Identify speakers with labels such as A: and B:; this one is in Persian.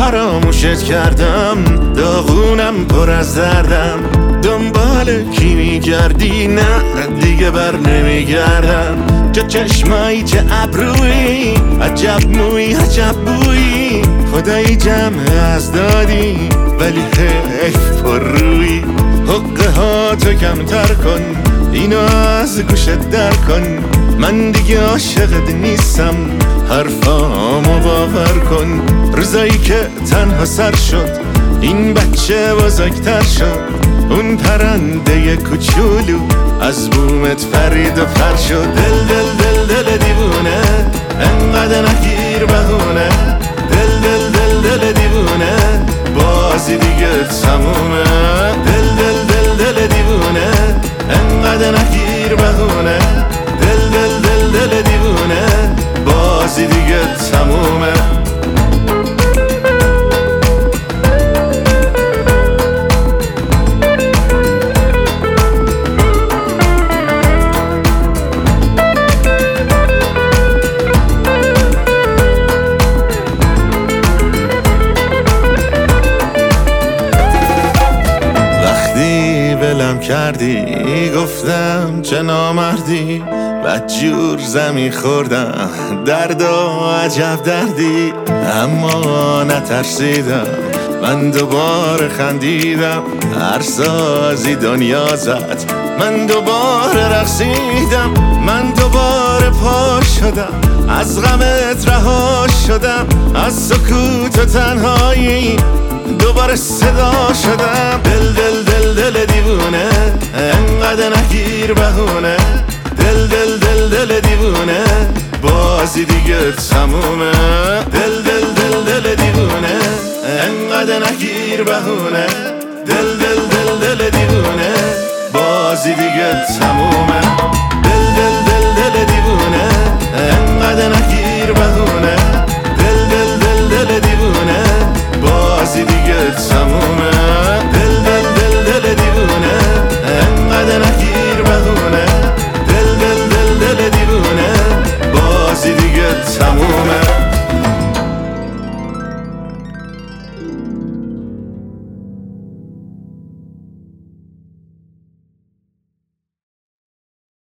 A: فراموشت کردم، داغونم پر از دردم. دنبال کی میگردی؟ نه دیگه بر نمیگردم. جا چشمایی چه ابرویی، عجب موی عجب بویی. خدایی جمع از دادی ولی حیف پر روی. حقه ها تو کمتر کن، اینو از گوشت در کن. من دیگه عاشقت نیستم، حرفامو باور کن. روزایی که تنها سر شد این بچه بزرگتر شد. اون پرنده کوچولو از بومت پرید و پر شد. دل دل دل دل دیوونه، انقدر نگیر بهونه. دل دل دل دل دیوونه، بازی دیگه تمومه. دل دل دل دل دیوونه، انقدر نگیر بهونه. دل دل دل دل دیوونه، بازی دیگه تمومه. کردی گفتم چه نامردی، بدجور زمین خوردم درد و عجب دردی. اما نترسیدم، من دوباره خندیدم. هر سازی دنیا زد، من دوباره رقصیدم. من دوباره پا شدم، از غمت رها شدم. از سکوت و تنهایی دوباره صدا شدم. دل دل دل دل دیوونه، انقدر نگیر بهونه. دل دل دل دل دیوونه، بازی دیگه تمومه. دل دل دل دل دیوونه، انقدر نگیر بهونه. دل دل دل دل دیوونه، بازی دیگه تمومه.